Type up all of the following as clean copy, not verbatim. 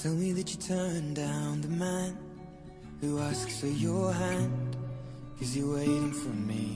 Tell me that you turned down the man who asks for your hand, 'cause you're waiting for me.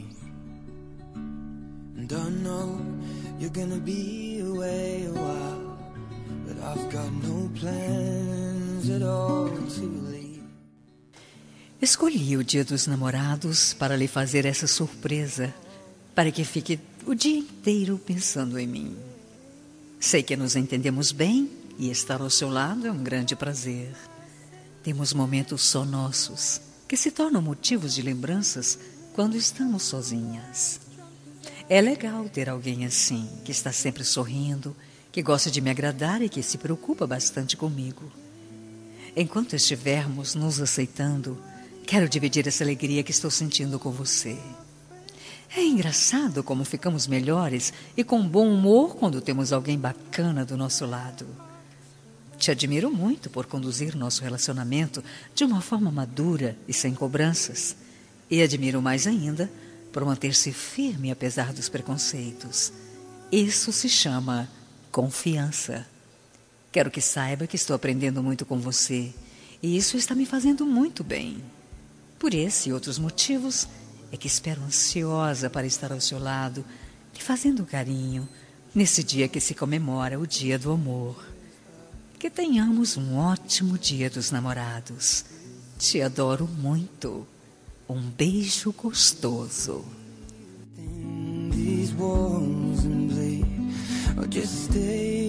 And I know you're gonna be away a while, but I've got no plans at all to leave. Escolhi o Dia dos Namorados para lhe fazer essa surpresa, para que fique o dia inteiro pensando em mim. Sei que nos entendemos bem e estar ao seu lado é um grande prazer. Temos momentos só nossos, que se tornam motivos de lembranças quando estamos sozinhas. É legal ter alguém assim, que está sempre sorrindo, que gosta de me agradar e que se preocupa bastante comigo. Enquanto estivermos nos aceitando, quero dividir essa alegria que estou sentindo com você. É engraçado como ficamos melhores e com bom humor quando temos alguém bacana do nosso lado. Te admiro muito por conduzir nosso relacionamento de uma forma madura e sem cobranças. E admiro mais ainda por manter-se firme apesar dos preconceitos. Isso se chama confiança. Quero que saiba que estou aprendendo muito com você e isso está me fazendo muito bem. Por esse e outros motivos é que espero ansiosa para estar ao seu lado, lhe fazendo carinho, nesse dia que se comemora o Dia do Amor. Que tenhamos um ótimo Dia dos Namorados. Te adoro muito. Um beijo gostoso. These walls and bleed, or just stay